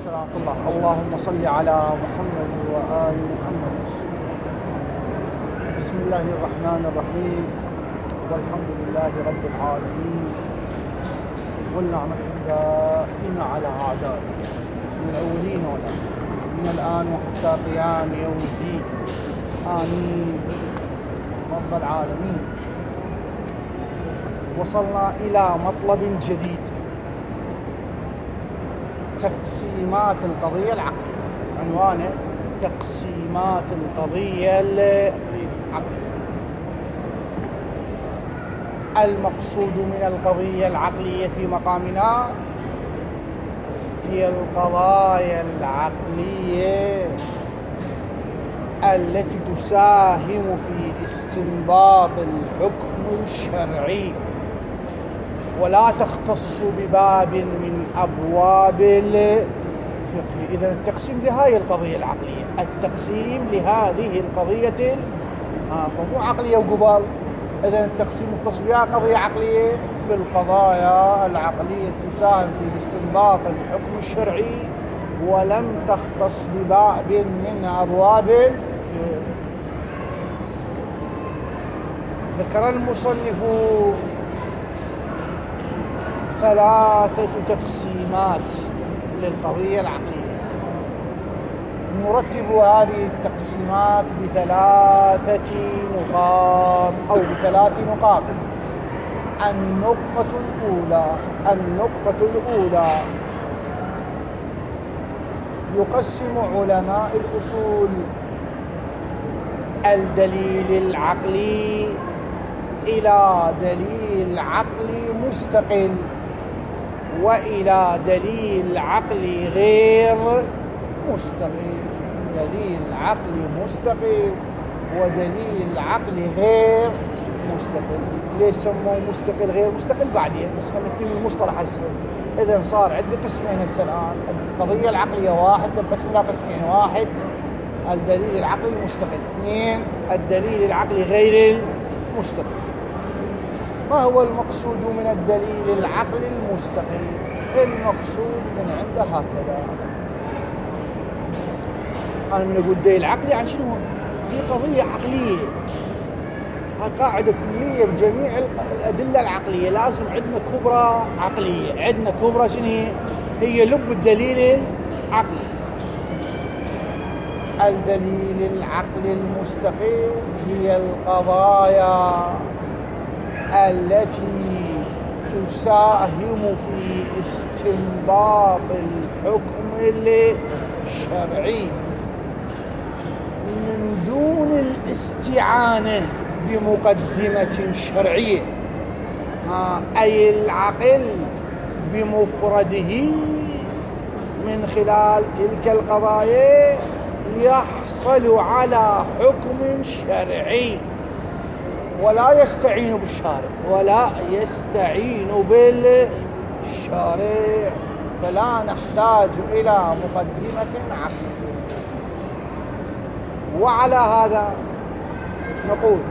السلام الله. اللهم صل على محمد وآل محمد. بسم الله الرحمن الرحيم، والحمد لله رب العالمين، والنعمة الدائمة على أعدائه من الأولين والآخرين من الآن وحتى قيام يوم الدين. آمين رب العالمين. وصلنا إلى مطلب جديد، تقسيمات القضية العقلية. عنوانه تقسيمات القضية العقلية. المقصود من القضية العقلية في مقامنا هي القضايا العقلية التي تساهم في استنباط الحكم الشرعي ولا تختص بباب من أبواب الفقه. إذن التقسيم لهذه القضية العقلية، التقسيم لهذه القضية فمو عقلية وقبل. إذن التقسيم مختص بها قضية عقلية بالقضايا العقلية تساهم في استنباط الحكم الشرعي ولم تختص بباب من أبواب الفقه. ذكر المصنف 3 تقسيمات للقضية العقلية. نرتب هذه التقسيمات ب3 نقاط أو ب3 نقاط. النقطة الأولى يقسم علماء الأصول الدليل العقلي إلى دليل عقلي مستقل وإلى دليل عقلي غير مستقل. دليل عقلي مستقل ودليل عقلي غير مستقل. ليش سموه مستقل غير مستقل بعدين، بس خلينا نكتب المصطلح هسه. إذا صار عندي قسمين هسه الآن. القضية العقلية 1 تنقسم إلى قسمين: 1 الدليل العقلي المستقل، 2 الدليل العقلي غير المستقل. ما هو المقصود من الدليل العقلي المستقل؟ المقصود من عنده هكذا. أنا من أقول دليل عقلي عن شنو؟ في قضية عقلية، قاعدة كلية بجميع الأدلة العقلية. لازم عندنا كبرى عقلية، عندنا كبرى شنو هي لب الدليل العقلي. الدليل العقلي المستقل هي القضايا التي تساهم في استنباط الحكم الشرعي من دون الاستعانة بمقدمة شرعية. أي العقل بمفرده من خلال تلك القضايا يحصل على حكم شرعي ولا يستعين بالشارع ولا يستعين بالشارع، فلا نحتاج إلى مقدمة عقلية. وعلى هذا نقول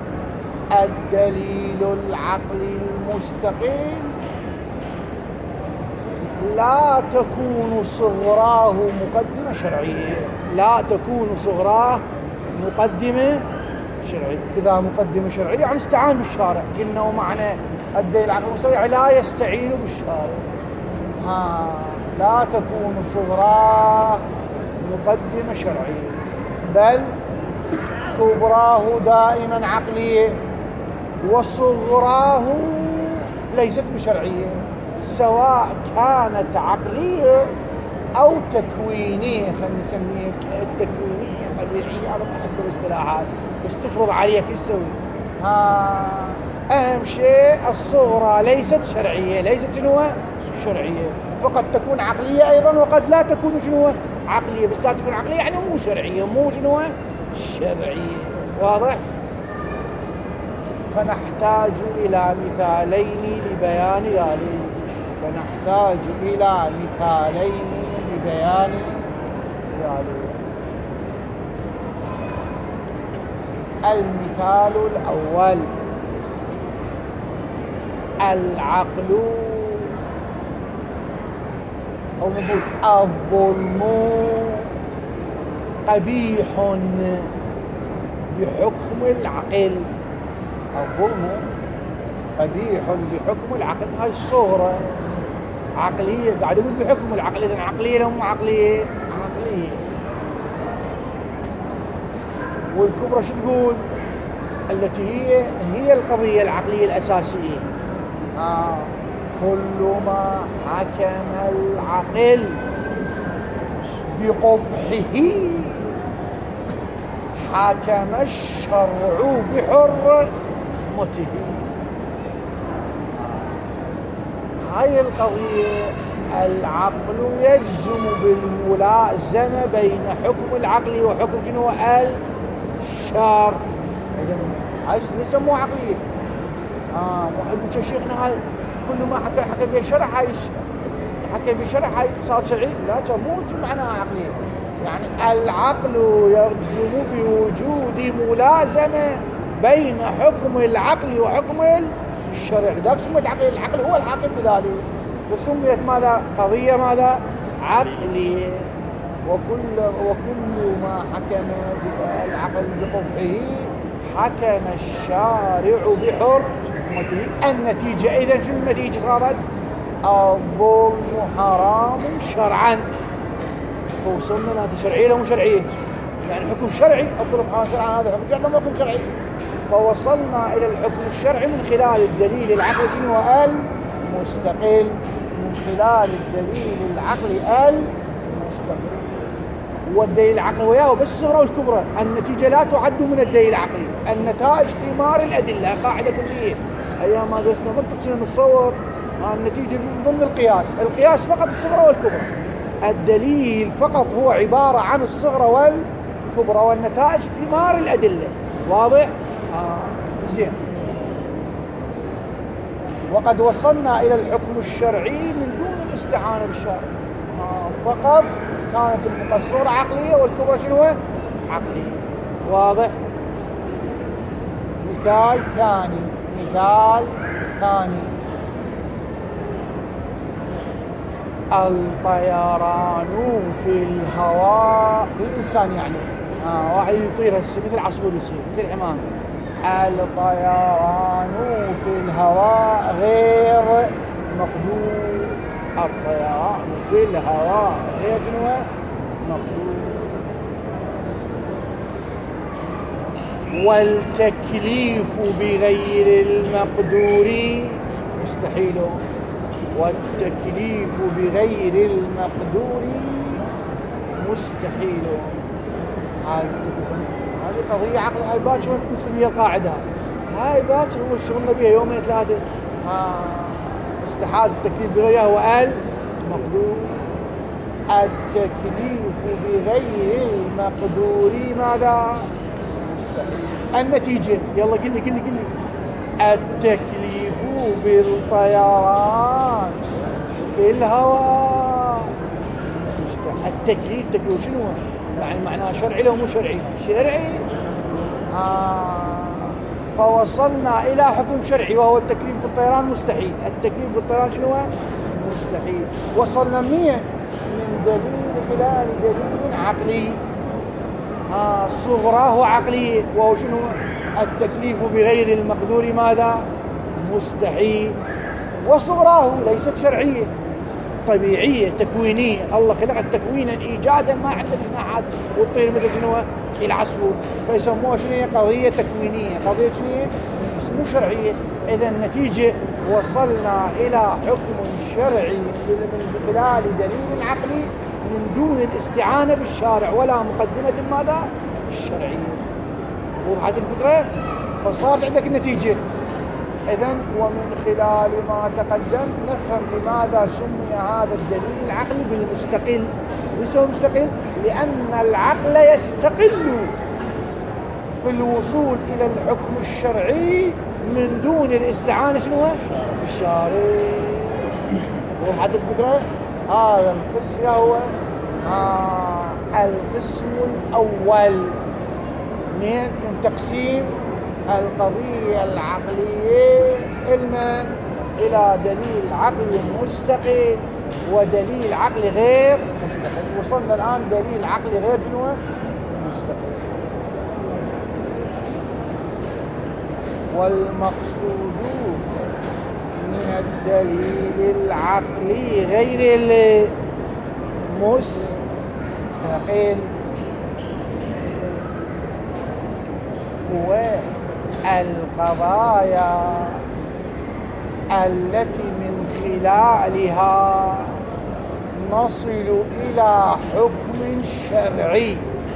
الدليل العقلي المستقل لا تكون صغراه مقدمة شرعية. لا تكون صغراه مقدمة شرعية. إذا مقدمة شرعية يعني استعان بالشارع. قلنا ومعنى الدليل العقلي المستقل لا يستعين بالشارع. لا تكون صغراه مقدمة شرعية، بل كبراه دائما عقلية وصغراه ليست بشرعية، سواء كانت عقلية أو تكوينية. خلينا نسميها التكوينية طبيعية. أنا ما أحب الاصطلاحات بس تفرض عليك ايش تسوي. أهم شيء الصغرى ليست شرعية، ليست شنو شرعية، فقد تكون عقلية أيضا وقد لا تكون شنو عقلية. بس لا تكون عقلية يعني مو شرعية، مو شنو شرعية. واضح؟ فنحتاج إلى مثالين لبيان ذلك. المثال الأول: العقل أو نقول الظلم قبيح بحكم العقل. الظلم قبيح بحكم العقل. هاي الصورة عقلية، قاعد يقول بحكم العقل، إذن عقلية لو مو عقلية؟ عقلية. والكبرى شو تقول؟ التي هي القضية العقلية الأساسية. كل ما حكم العقل بقبحه حكم الشرع بحرمته. هاي القضية العقل يجزم بالملازمة بين حكم العقل وحكم شنو؟ الشرع. إذن هاي يسموها عقلية. واحد شيخنا هاي كل ما حكى بشرع هاي حكى بشرع هاي صار شرعي. لا تموت معناها عقلية. يعني العقل يجزم بوجود ملازمة بين حكم العقل وحكم الشرع. ذاك سميت عقل. العقل هو الحاكم بذلك، وسميت ماذا؟ قضية ماذا؟ عقلية. وكل ما حكم العقل بقبحه حكم الشارع بحرمته. النتيجة إذا شو النتيجة صارت؟ الظلم حرام شرعا. وصلنا لها شرعية لو مو شرعية؟ يعني حكم شرعي الظلم حرام شرعا، هذا حكم شرعي لو حكم شرعي. فوصلنا إلى الحكم الشرعي من خلال الدليل العقلي المستقل. من خلال الدليل العقلي المستقل. والدليل العقلي وياه بس الصغرى والكبرى. النتيجة لا تعد من الدليل العقلي. النتائج ثمار الأدلة، قاعدة كلية. أيام ما درسنا منطق كنا نتصور النتيجة من ضمن القياس فقط الصغرى والكبرى. الدليل فقط هو عبارة عن الصغرى والكبرى، والنتائج ثمار الأدلة. واضح؟ زين. وقد وصلنا إلى الحكم الشرعي من دون الاستعانة بالشرع. فقط كانت المقصورة عقلية والكبرى شنو؟ عقلية. واضح؟ مثال ثاني. الطيران في الهواء. الإنسان يعني واحد يطير مثل عصفور يصير مثل الحمام. الطيران في الهواء غير مقدور. الطيران في الهواء غير مقدور. والتكليف بغير المقدور مستحيل. والتكليف بغير المقدور مستحيل. هذه قضية عقل. هاي باكر مثل هي القاعدة. هاي باكر هو شغلنا بها يومين ثلاثة. استحال التكليف بغيره هو المقدور. التكليف بغير المقدور ماذا؟ مستحيل. النتيجة يلا قل لي. التكليف بالطيران في الهواء مستحيل. التكليف شنو؟ يعني معناه شرعي لو مو شرعي؟ شرعي. فوصلنا إلى حكم شرعي وهو التكليف بالطيران مستحيل. التكليف بالطيران شنو؟ مستحيل. وصلنا من دليل خلال دليل عقلي. صغراه عقلية وهو شنو؟ التكليف بغير المقدور ماذا؟ مستحيل. وصغراه ليست شرعية، طبيعية تكوينية. الله خلق تكوينا إيجادا ما عنده جناحات والطير مثل شنو؟ العصفور. فيسموها شنو؟ قضية تكوينية. قضية شنو؟ بس مو شرعية. إذا النتيجة وصلنا إلى حكم شرعي من خلال دليل عقلي من دون الاستعانة بالشارع ولا مقدمة ماذا؟ الشرعية. وضحت الفكرة؟ فصارت عندك النتيجة. إذن ومن خلال ما تقدم نفهم لماذا سمي هذا الدليل العقلي بالمستقل. ليس هو مستقل؟ لأن العقل يستقل في الوصول إلى الحكم الشرعي من دون الاستعانة شنو؟ بالشارع. وضحت الفكرة؟ هذا القسم هو القسم الأول من تقسيم القضية العقلية إلى دليل عقلي مستقل ودليل عقلي غير مستقل. وصلنا الآن دليل عقلي غير شنو؟ مستقل. والمقصود من الدليل العقلي غير المستقل هو القضايا التي من خلالها نصل إلى حكم شرعي،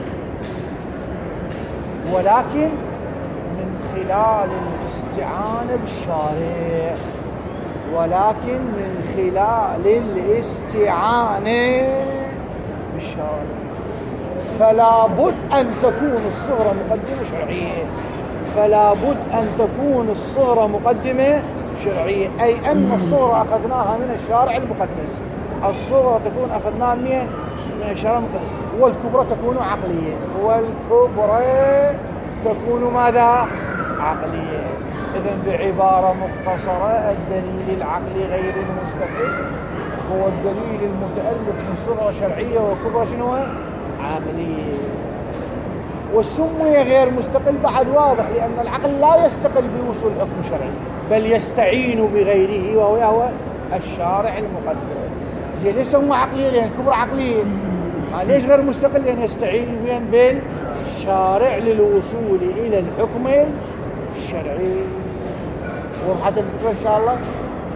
ولكن من خلال الاستعانة بالشارع، ولكن من خلال الاستعانة بالشارع. فلا بد أن تكون الصغرى مقدمة شرعية، فلا بد أن تكون الصغرى مقدمة شرعية، أي أن الصغرى أخذناها من الشارع المقدس، الصغرى تكون أخذناها من الشارع المقدس، والكبرى تكون عقلية، والكبرى تكون ماذا؟ عقلية. إذن بعبارة مختصرة الدليل العقلي غير المستقل هو الدليل المتألف من صغرى شرعية وكبرى شنو؟ عقلية. والسمي غير مستقل بعد واضح، لأن العقل لا يستقل بوصول حكم شرعي، بل يستعين بغيره وهو الشارع المقدر. زي ليش سمى عقلية؟ لأن الكبرى عقلية. ليش غير مستقل؟ لأن يستعين بالشارع للوصول إلى الحكم الشرعي. وضحت الفكرة إن شاء الله؟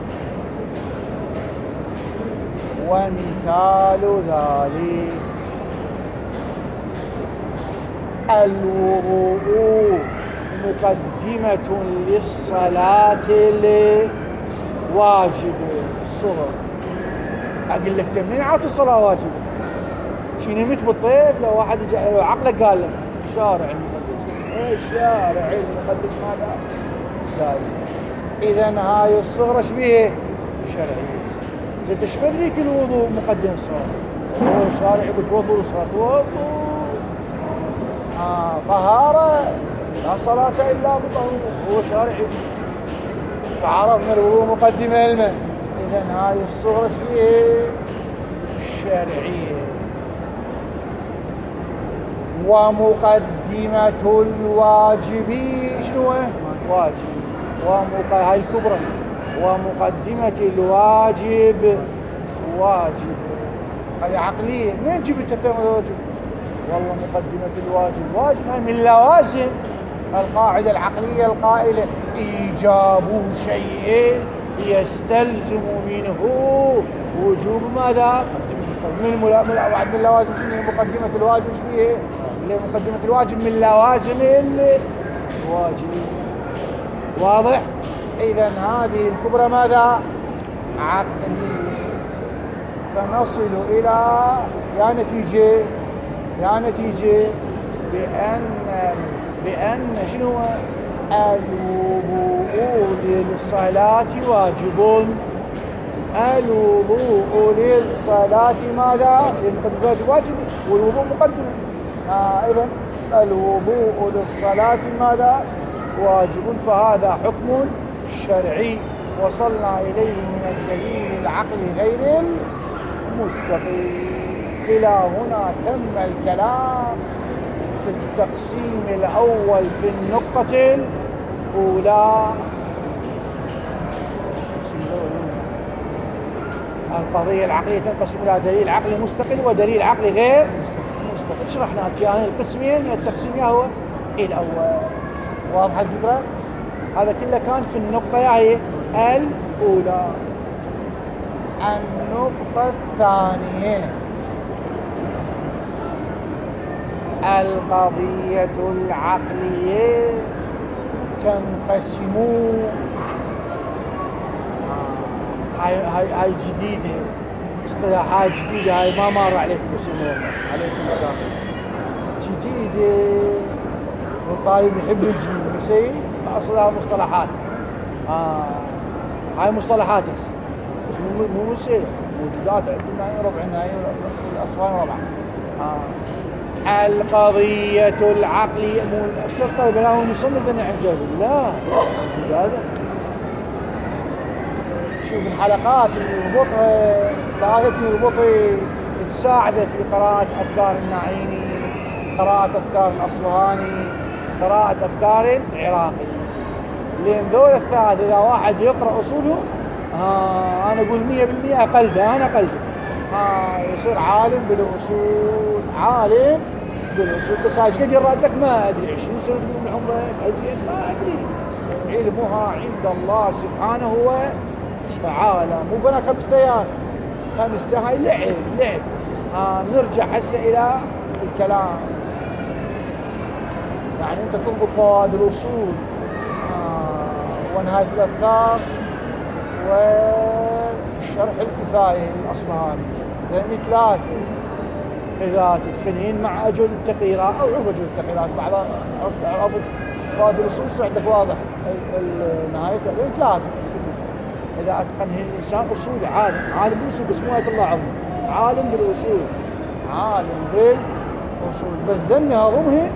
ومثال ذلك الوضوء مقدمة للصلاة الواجب الصغر. أقول لك منين عاد الصلاة واجب؟ شي نمت بالطيف؟ لو واحد لو عقلك قال لك الشارع المقدس، الشارع المقدس ماذا؟ قال إذن هاي الصغرى شبيه؟ شرعية. إذا تشبه لك الوضوء مقدم الصلاة، هو الشارع يقول توضوا الصلاة، توضوا طهارة لا صلاة إلا بطهور، هو شارع فعرفنا الوضوء مقدمة الماء. إذن هاي الصغرى شبيه؟ شرعية. ومقدمة الواجب شنو؟ واجب. هاي الكبرى. ومقدمة الواجب واجب، هذه عقلية. من جبت الواجب؟ والله مقدمة الواجب واجب، هاي من لوازم القاعدة العقلية القائلة إيجاب شيء يستلزم منه وجوب ماذا؟ من لوازم شنو هي مقدمة الواجب؟ شنو هي؟ مقدمة الواجب من لوازم الواجب. واضح؟ إذن هذه الكبرى ماذا؟ عقلية. فنصل إلى نتيجة بأن شنو؟ الوضوء للصلاة واجب. الوضوء للصلاة ماذا؟ للمقدمة واجب، والوضوء مقدم. إذن الوضوء للصلاة ماذا؟ واجب. فهذا حكم شرعي وصلنا إليه من الدليل العقلي غير المستقل. إلى هنا تم الكلام في التقسيم الأول في النقطة الأولى. القضية العقلية تنقسم إلى دليل عقلي مستقل ودليل عقلي غير مستقل. شرحنا يعني القسمين من التقسيم هو الأول. واضح الفكرة؟ هذا كله كان في النقطة هي الأولى. النقطة الثانية القضية العقلية تنقسم. هاي جديدة، اصطلاحات جديدة، هاي ما مر عليكم عليكم السلام. جديدة والطالب يحب يجي يسوي فأصلها مصطلحات. هاي مصطلحات بس مو مسيرة موجودات عندنا ربعنا الأصفار ربع. القضية العقلية مو الطالب لا هو مصنف عن جابر، لا هذا شوف الحلقات اللي يربطها ثلاثة يربطها تساعده في قراءة أفكار النعيمي، قراءة أفكار الأصفهاني، قراءة أفكار العراقي. لأن ذول الثلاثة إذا واحد يقرأ أصولهم أنا أقول 100% قلده، أنا قلده يصير عالم بالأصول، عالم بالأصول. بس ايش قد يراد لك ما أدري، 20 سنة من عمرك أزيد ما أدري. علمها عند الله سبحانه وتعالى. مو بنا 5 أيام، 5 هاي لعب. نرجع هسه إلى الكلام. يعني أنت تضبط فوائد الأصول ونهاية الأفكار والشرح الكفاية الأصفهاني، لأن 3 إذا تتقنين مع أجل التقريرات أو عرف أجل التقريرات بعض عرفت فوائد الأصول عندك واضح نهاية، لأن 3 كتب إذا أتقنهن الإنسان أصول عالم بالأصول. بس مو آية الله عظيم، عالم بالأصول، عالم بالأصول. بس ذن هضمهن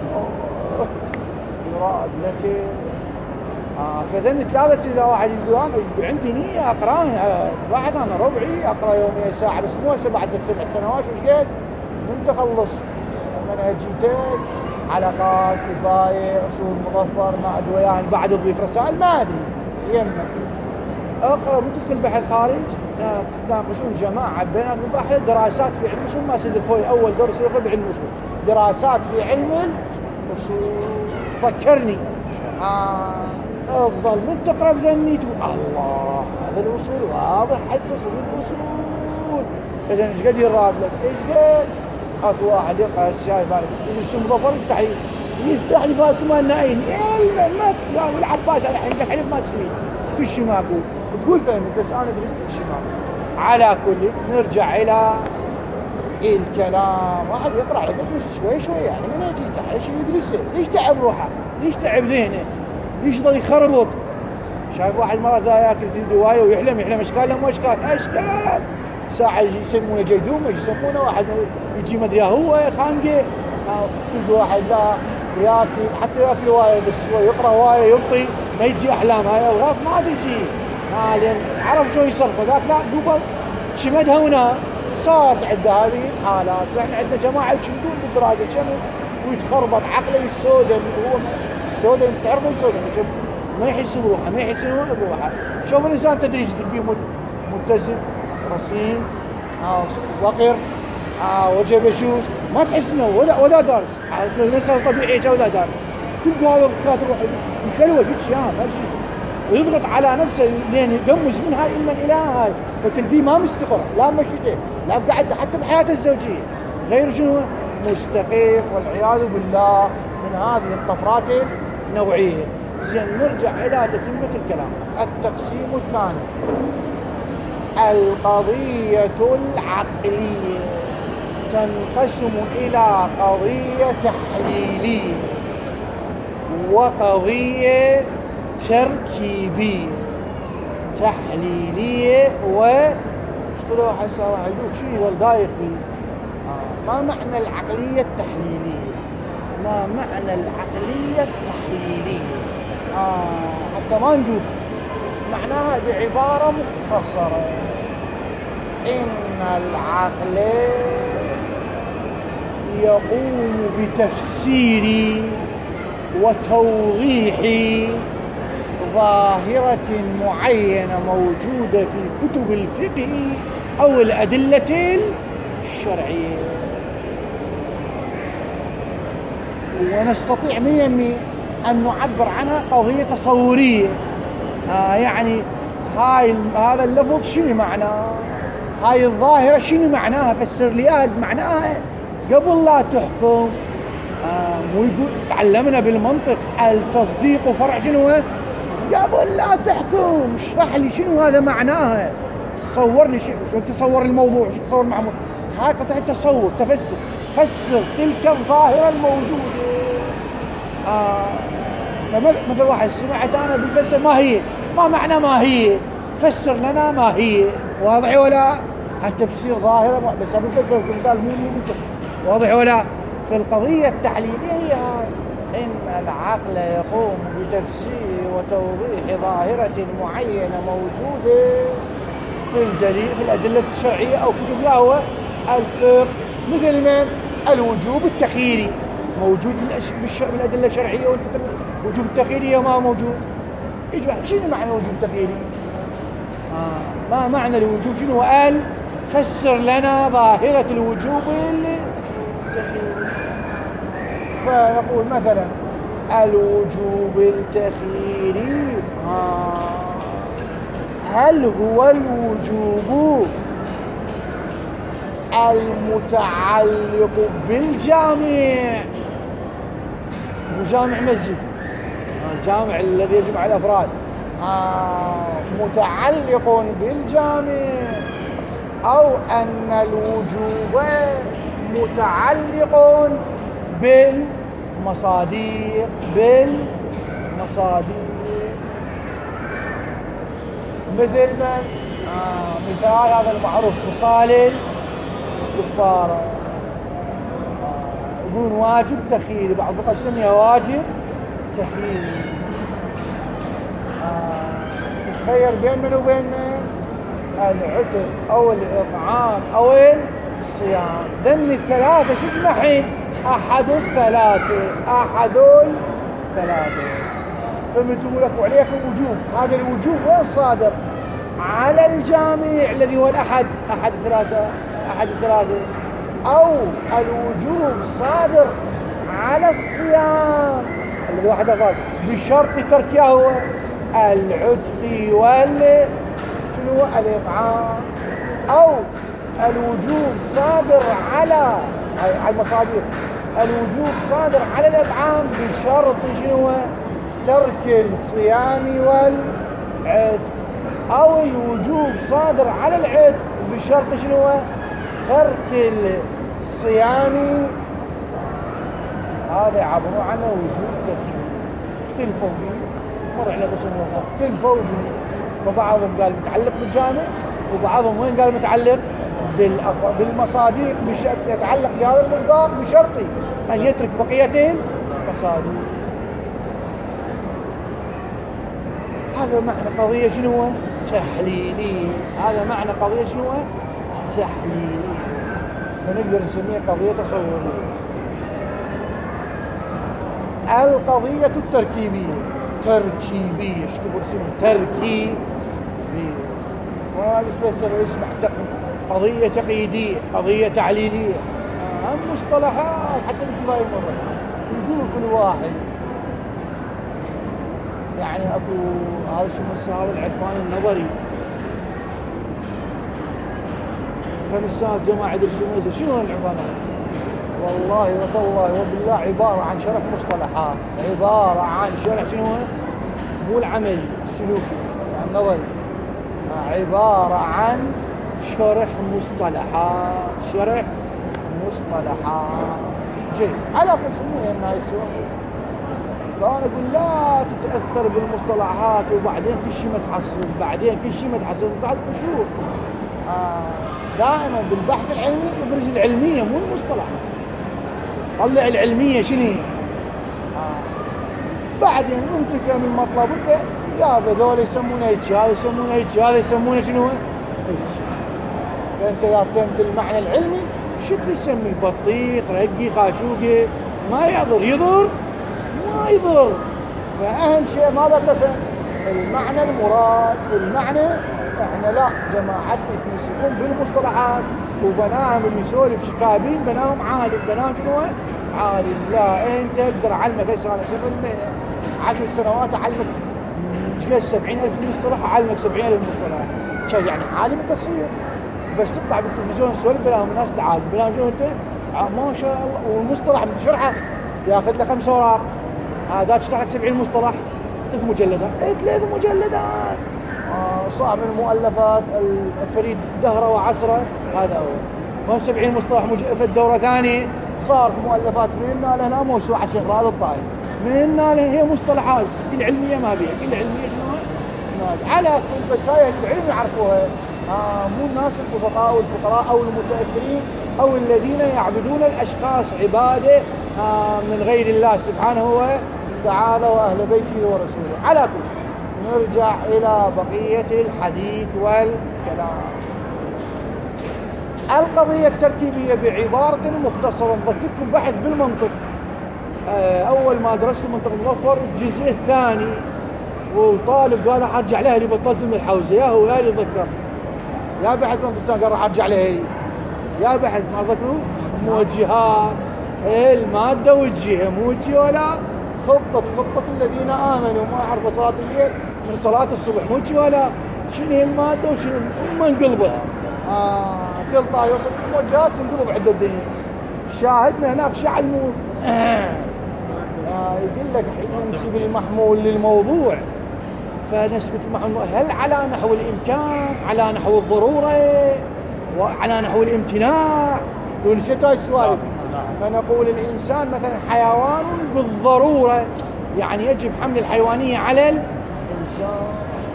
يراد لك فذن 3. إذا واحد يقول أنا عندي نية أقرأهن، واحد أنا ربعي أقرأ يوميا ساعة، بس مو هسه بعد 7 سنوات وش قد من تخلص منهجيتين، حلقات كفاية، أصول مظفر ما أدري وياهن، بعد تضيف رسائل ما أدري يمك. اقرأ مو تدخل بحث خارج، تناقشون جماعة بينات مباحث دراسات في علم الأصول. ما سيد الخوي أول درس يأخذ بعلم الأصول، دراسات في علم الأصول. فكرني أفضل من تقرأ بذني تقول الله هذا الأصول واضح، حسس بالأصول. إذن إيش قد يراد لك؟ إيش قد؟ أكو واحد يقرأ الشاي بارك يجلس مظفر التحرير يفتح لي فاس ما النعيم ما تسوي والعباس على حين الحلف ما تسوي كل شيء ماكو تقول فهمت. بس أنا أدري كل شيء ماكو. على كل نرجع إلى الكلام. واحد يقرأ على قد شوي يعني من يجي تعيش يدرسه. ليش تعب روحه؟ ليش تعب ذهنه؟ ليش ضل يخربط؟ شايف واحد مرة ذا ياكل في دواية ويحلم اشكال لا مو اشكال ساعة يسمونه جيدوم، يسمونه واحد يجي مدري هو خانقه. كل واحد ذا ياكل حتى ياكل وايه بس يقرأ وايه يبطي ما يجي احلام. هاي الغاف ما تجي لان عرف شو يصرف ذاك لا دوبا شمدها هنا صارت عنده هذه الحالات. فاحنا عندنا جماعة يشمدون بالدراسة شمد ويتخربط عقله السوداء. هو السوداء انت تعرفوا السوداء ما يحس بروحه، ما يحس بروحه. شوف الانسان تدريجي تلقيه متزن رصين وقر وجه بشوش ما تحس انه ولا دارس الانسان طبيعي ولا دارس. تلقى هذا كات روح مشلوه فيك ما شيء ويضغط على نفسه لين يقمز من هاي الى هاي. فتلقيه ما مستقر لا مشيته لا قاعد حتى بحياته الزوجيه غير شنو مستقيم والعياذ بالله من هذه الطفرات النوعيه. زين نرجع الى تتمه الكلام. التقسيم الثاني القضيه العقليه تنقسم إلى قضية تحليلية وقضية تركيبية. تحليلية اشتروا حسا واحد يقول شيء يظل دايخ فيه. ما معنى العقلية التحليلية؟ ما معنى العقلية التحليلية؟ حتى ما ندوخ معناها بعبارة مختصرة. إن العقل يقوم بتفسير وتوضيح ظاهرة معينة موجودة في كتب الفقه أو الأدلة الشرعية. ونستطيع من يمي أن نعبر عنها قضية تصورية. يعني هذا اللفظ شنو معناه؟ هاي الظاهرة شنو معناها؟ فسر لي معناها قبل لا تحكم. مو يقول تعلمنا بالمنطق التصديق فرع شنو؟ قبل لا تحكم اشرح لي شنو هذا معناها، صور لي شو تصور الموضوع، شو تصور المعمول. هاي قطعة تصور تفسر، فسر تلك الظاهرة الموجودة. فمثل واحد سمعت أنا بالفلسفة ما هي، ما معنى ما هي، فسر لنا ما هي. واضح ولا؟ التفسير ظاهرة بس بالفلسفة مثال مو واضح ولا؟ في القضية التحليلية إن العقل يقوم بتفسير وتوضيح ظاهرة معينة موجودة في الدليل في الأدلة الشرعية أو كتب هو الفقه، مثل من الوجوب التخييري موجود بالأدلة الشرعية والفقه. وجوب التخييري ما موجود. شنو معنى الوجوب التخييري؟ ما معنى الوجوب؟ شنو قال؟ فسر لنا ظاهرة الوجوب التخييري. فنقول مثلا الوجوب التخييري هل هو الوجوب المتعلق بالجامع، وجامع مسجد، الجامع الذي يجمع الأفراد، متعلق بالجامع، أو أن الوجوب متعلق بالمصادر مثل من مثال هذا المعروف خصال الكفارة، يقولون واجب تخييري، بعض القسم واجب تخييري. تخير بين من وبين من؟ العتق أو الإطعام أو الصيام. ذن الثلاثة شو تجمعين؟ أحد الثلاثة. فمتقول لك وعليكم وجوب. هذا الوجوب وين صادر؟ على الجامع الذي هو الأحد، أحد الثلاثة، أو الوجوب صادر على الصيام الذي واحد أفضل بشرط تركه هو العتق شنو الإطعام، أو الوجوب صادر على المصادر، الوجوب صادر على الإطعام بشرط شنو ترك الصيام والعتق، أو الوجوب صادر على العتق بشرط شنو ترك الصيام. هذا يعبروا عنه وجوب تخييري. اختلفوا به، مر على قسم وفق، اختلفوا به، فبعضهم قال متعلق بالجامع، وبعضهم وين قال متعلق بالمصادر، يتعلق بهذا المصداق بشرط أن يترك بقية المصادر. هذا معنى قضية شنو؟ تحليلية. هذا معنى قضية شنو؟ تحليلية. فنقدر نسميها قضية تصورية. القضية التركيبية، تركيبية، ايش كبر اسمها؟ تركيبية. وهذا اسمع قضية تقييدية، قضية تعليلية، هم مصطلحات حتى الكفاية مرة يدور كل واحد. يعني اكو هذا شو هذا العرفان النظري، 5 سنوات جماعة يدرسون شنو العرفان النظري؟ والله وتالله وبالله عبارة عن شرح مصطلحات، عبارة عن شرح شنو؟ مو العملي السلوكي النظري، عبارة عن شرح مصطلحات، جيد. على قسمين ما يسوى. فأنا أقول لا تتأثر بالمصطلحات وبعدين كل شيء ما تحصل، تعال قشور. دائما بالبحث العلمي ابرز العلمية مو المصطلح، طلع العلمية شنو. بعدين انت فهم المطلب يا ذول يسمونه هيك، هذا يسمونه هيك، هذا يسمونه شنو هيك. فانت اذا فهمت المعنى العلمي شو تسميه؟ بطيخ، رقي، خاشوقي، ما يضر ما يضر. فاهم شيء ماذا تفهم؟ المعنى المراد، المعنى. احنا لا، جماعتنا يتمسكون بالمصطلحات وبناهم اللي يسولف شكابين بناهم عالم، بناهم شنو عالم. لا، انت اقدر اعلمك هسه انا سر المهنه 10 سنوات اعلمك قد 70,000 مصطلح، اعلمك 70,000 مصطلح. شو يعني عالم تصير؟ بس تطلع بالتلفزيون تسولف بناهم الناس تعالم، بناهم شنو انت ما شاء الله. والمصطلح من شرحه ياخذ له 5 اوراق، هذا تشرح لك 70 مصطلح، 3 مجلدات، 3 مجلدات. صاع من المؤلفات الفريد دهره وعصره، هذا هو. 70 مصطلح في الدوره ثانيه صارت مؤلفات من هنا لهنا موسوعه شيخ رائد الطائي، من هنا لهنا هي مصطلحات كل علميه ما بيها، كل علميه شنو على كل بس هاي العلم يعرفوها. مو الناس البسطاء والفقراء او المتاثرين او الذين يعبدون الاشخاص عباده من غير الله سبحانه وتعالى واهل بيته ورسوله. على كل نرجع إلى بقية الحديث والكلام. القضية التركيبية بعبارة مختصرة نذكركم بحث بالمنطق. أول ما درست منطق مظفر الجزء الثاني، وطالب قال راح أرجع لها لي بطلت من الحوزة، يا هو يا لي ذكر يا بحث منطق الثاني قال راح أرجع لها لي يا بحث ما ذكروا موجهات المادة والجهة موجه ولا خطة الذين آمنوا ما يعرفوا صلاة الليل من صلاة الصبح موجه ولا شنو هي المادة وشنو ما انقلبت. كل طاي يوصل الموجهات تنقلب عند الدنيا. شاهدنا هناك شعل مو يقول لك حين نسب المحمول للموضوع فنسبة المحمول هل على نحو الإمكان، على نحو الضرورة، وعلى نحو الامتناع، دون شتى السوالف. فنقول الإنسان مثلا حيوان بالضرورة، يعني يجب حمل الحيوانية على الإنسان.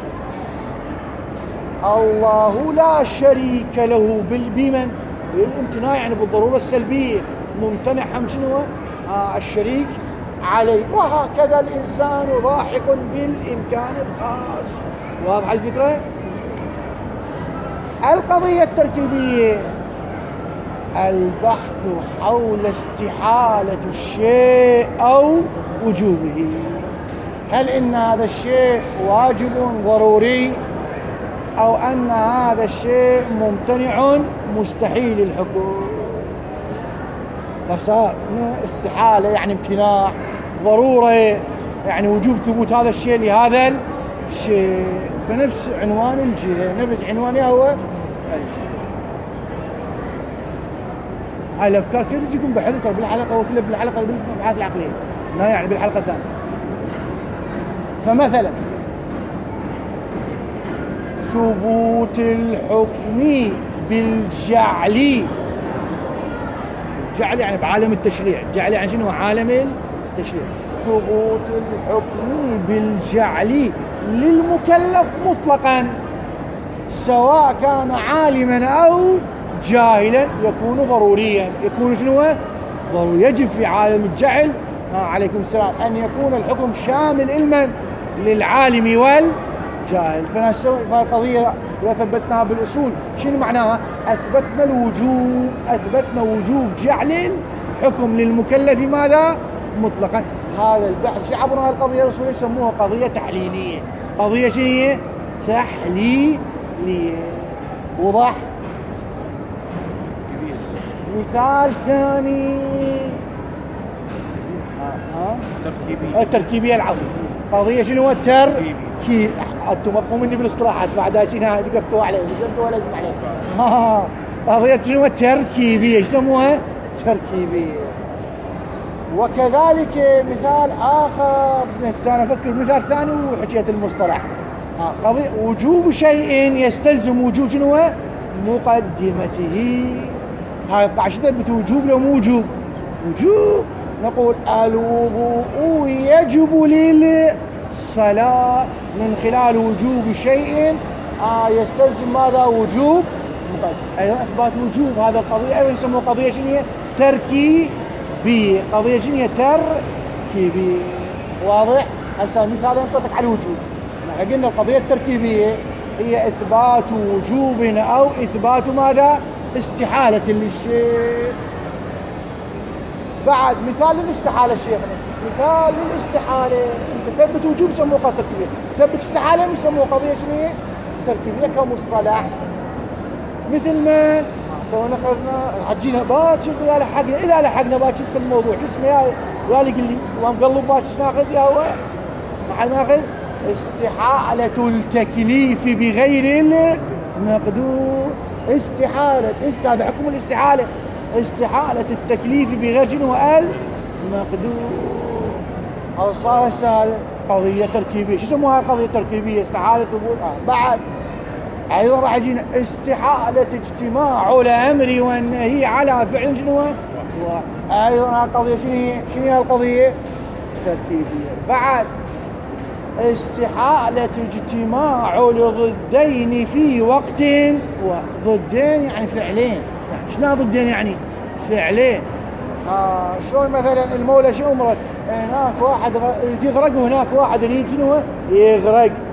الله لا شريك له بمن؟ بالامتناع، يعني بالضرورة السلبية، ممتنع حمل شنو؟ الشريك عليه. وهكذا الإنسان ضاحك بالإمكان الخاص. واضح الفكرة؟ القضية التركيبية البحث حول استحالة الشيء أو وجوبه. هل إن هذا الشيء واجب ضروري، أو أن هذا الشيء ممتنع مستحيل الحكم؟ فصار استحالة يعني امتناع، ضرورة يعني وجوب ثبوت هذا الشيء لهذا الشيء. فنفس عنوان الجهة، نفس عنوانها هو الجهة. هاي الأفكار كيف تجيكم بحث بالحلقة وكلها بالحلقة بالأبحاث العقلية، لا يعني بالحلقة الثانية. فمثلا ثبوت الحكم بالجعل، الجعل يعني بعالم التشريع، الجعل يعني شنو؟ عالم التشريع. ثبوت الحكم بالجعل للمكلف مطلقا سواء كان عالما أو جاهلا يكون ضروريا. يكون شنو؟ ضروري. يجب في عالم الجعل عليكم السلام أن يكون الحكم شامل علما للعالم والجاهل. فنسوي القضية إذا ثبتناها بالأصول شنو معناها؟ أثبتنا وجوب جعل الحكم للمكلف ماذا؟ مطلقا. هذا البحث شعبنا القضية الأصولية يسموها قضية تحليلية. قضية شنو هي؟ تحليلية. وضح؟ مثال ثاني التركيبية العظيمة. قضية شنو؟ التركيب. أنتم مفهوم مني بالاصطلاحات بعد شنو وقفتوا عليه نزلتوا ولا اسم عليه. قضية شنو؟ التركيبية. يسموها تركيبية. وكذلك مثال آخر، أنا أفكر مثال ثاني وحكيت المصطلح. قضية وجوب شيء يستلزم وجوب شنو؟ مقدمته. هاي طبعا شو تثبت وجوب لو مو وجوب؟ وجوب. نقول الوضوء يجب للصلاة من خلال وجوب شيء يستلزم ماذا؟ وجوب مقدم. أيضا إثبات وجوب هذا القضية أيضا يسموه قضية شنو هي؟ تركيبية. قضية شنو هي؟ تركيبية. واضح؟ هسه مثال ينطبق على الوجوب. احنا قلنا القضية التركيبية هي إثبات وجوب أو إثبات ماذا؟ استحالة للشيء. بعد مثال للاستحالة شيخنا، مثال للاستحالة انت تثبت وجوب يسموه قضية تركيبية، تثبت استحالة يسموه قضية شنو؟ تركيبية كمصطلح. مثل ما تونا اخذنا حجينا باكر اذا لحقنا باكر في الموضوع اسمه يا قال لي ومقلب باكر ناخذ يا هو ما ناخذ استحالة التكليف بغير المقدور. استحالة هذا حكم الاستحالة، استحالة التكليف بغير شنو؟ المقدور. أو صار هسه قضية تركيبية. شو يسموها قضية تركيبية؟ استحالة ثبوت. بعد أيضا راح يجينا استحالة اجتماع الأمر والنهي على فعل شنو؟ أيضا قضية شنو هي القضية؟ تركيبية. بعد استحالة اجتماع لضدين في وقت ضدين يعني فعلين. يعني شنو ضدين؟ يعني فعلين. شلون مثلا المولى شو امرت هناك واحد يغرق وهناك واحد يريد شنو؟ يغرق.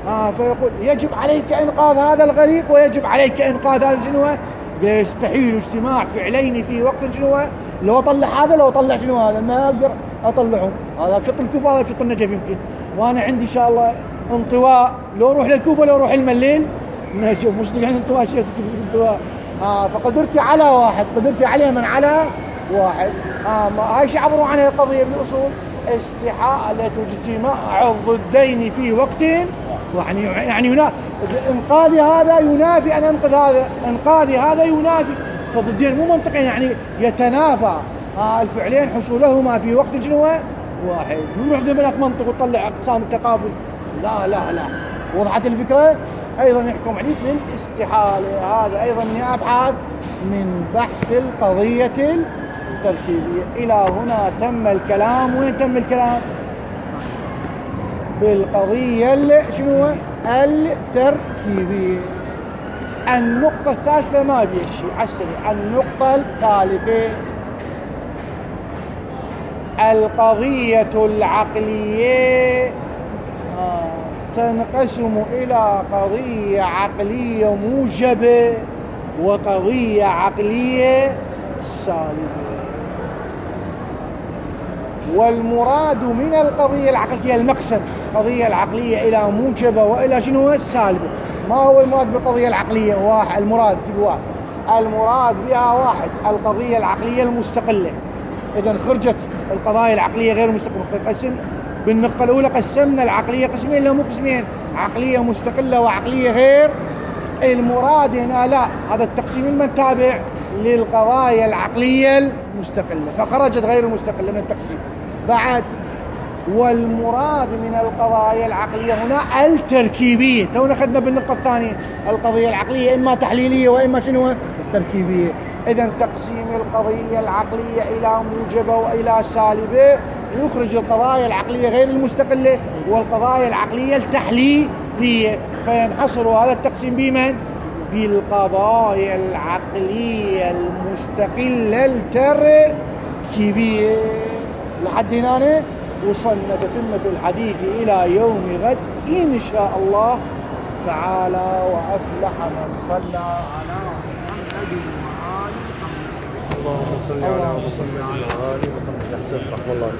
فيقول يجب عليك إنقاذ هذا الغريق ويجب عليك إنقاذ هذا شنو. يستحيل اجتماع فعلين في وقت شنو. لو أطلع هذا لو أطلع شنو هذا ما أقدر أطلعهم. هذا بشط الكوفة وهذا بشط النجف يمكن. وأنا عندي إن شاء الله انطواء لو أروح للكوفة لو أروح المليل نجف مش يعني انطواء شيء انطواء. فقدرتي على واحد قدرتي عليه من على واحد. هاي شو عبروا عنها القضية بالأصول استحالة اجتماع الضدين في وقت يعني هنا انقاذ هذا ينافي ان انقذ هذا انقاذ هذا ينافي فضدين مو منطقيين يعني يتنافى الفعلين حصولهما في وقت شنو واحد. نروح ذمنك منطق وتطلع اقسام التقابل لا وضحت الفكرة. ايضا يحكم عليك بالاستحالة. هذا ايضا من ابحاث من بحث القضية التركيبية. إلى هنا تم الكلام. وين تم الكلام؟ بالقضية شنو التركيبية. النقطة الثالثة ما بيك شيء عسري. النقطة الثالثة القضية العقلية تنقسم إلى قضية عقلية موجبة وقضية عقلية سالبة. والمراد من القضية العقلية المقسم القضية العقلية إلى موجبة وإلى شنو سالبة. ما هو المراد بالقضية العقلية؟ واحد المراد بها واحد القضية العقلية المستقلة. إذا خرجت القضايا العقلية غير المستقلة. قسم بالنقطة الأولى قسمنا العقلية قسمين لا مو قسمين عقلية مستقلة وعقلية غير. المراد هنا لا هذا التقسيم من تابع للقضايا العقلية المستقلة فخرجت غير المستقلة من التقسيم بعد. والمراد من القضايا العقلية هنا التركيبية. تونا أخذنا بالنقطة الثانية القضية العقلية إما تحليلية وإما شنو تركيبية. إذا تقسيم القضية العقلية إلى موجبة وإلى سالبة يخرج القضايا العقلية غير المستقلة والقضايا العقلية التحليلية. فينحصر هذا التقسيم بمن؟ بالقضايا العقلية المستقلة التركيبية. لحد هنا وصلنا تتمة الحديث إلى يوم غد إن شاء الله تعالى. وأفلح من صلى على محمد وآل محمد. اللهم صل على محمد وآل محمد. أحسن رحمة الله.